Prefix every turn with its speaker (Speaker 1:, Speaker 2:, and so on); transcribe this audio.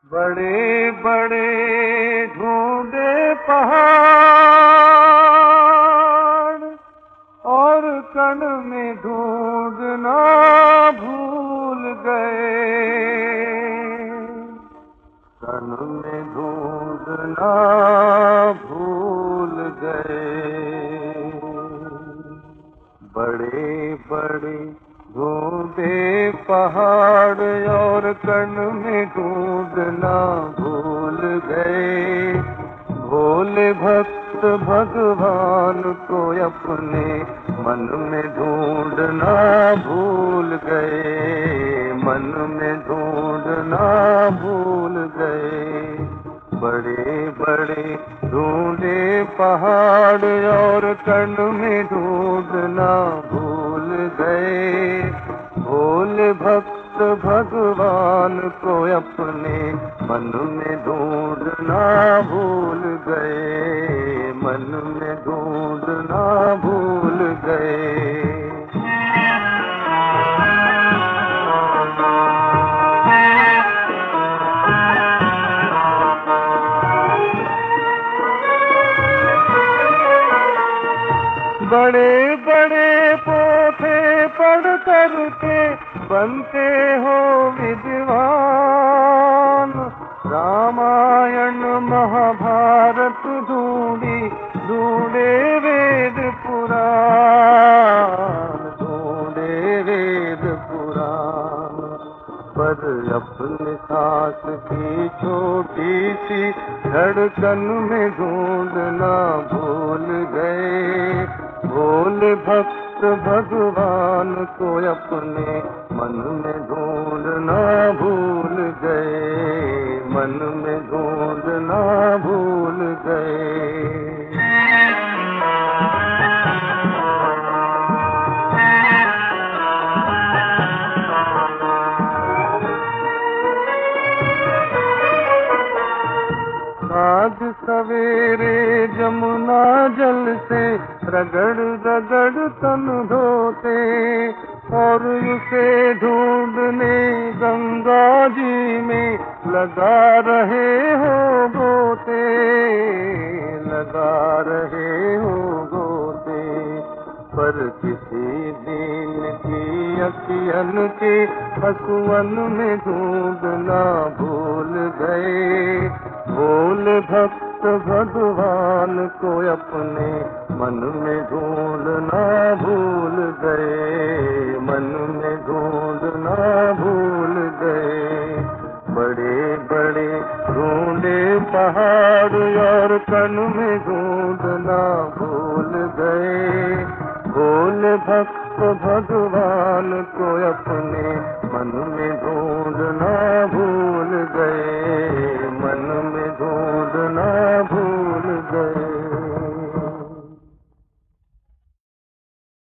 Speaker 1: बड़े बड़े ढूंढे पहाड़ और कण में ढूंढना भूल गए। कण में ढूंढना भूल गए। बड़े बड़े ढूंढे पहाड़ और कण में ढूंढना भूल गए। भोले भक्त भगवान को अपने मन में ढूंढना भूल गए। मन में ढूंढना भूल गए। बड़े बड़े ढूंढे पहाड़ और कण में ढूंढना भूल गए। भोले भक्त भगवान को अपने मन में ढूंढना भूल गए। मन में ढूंढना भूल गए। बड़े बड़े पोथे पढ़ करके बनते हो विद्वान। रामायण महाभारत ढूंढी ढूंढे वेद पुराण। ढूंढे वेद पुराण पर अपने सांस की छोटी सी धड़कन में ढूंढना भूल गए। भोले भक्त भगवान को अपने मन में ढूंढना भूल गए। मन में ढूंढना भूल गए। आज सवेरे जमुना जल से रगड़ रगड़ तन धोते और उसे ढूंढने गंगा जी में लगा रहे हो गोते। लगा रहे हो गोते पर किसी दिन की अखियन के हसुअन में ढूंढना भूल गए। भोले भक्त भगवान को अपने मन में ढूंढना भूल गए। मन में ढूंढना भूल गए। बड़े बड़े ढूंढे पहाड़ और कण में ढूंढना भूल गए। भोले भक्त भगवान को अपने मन में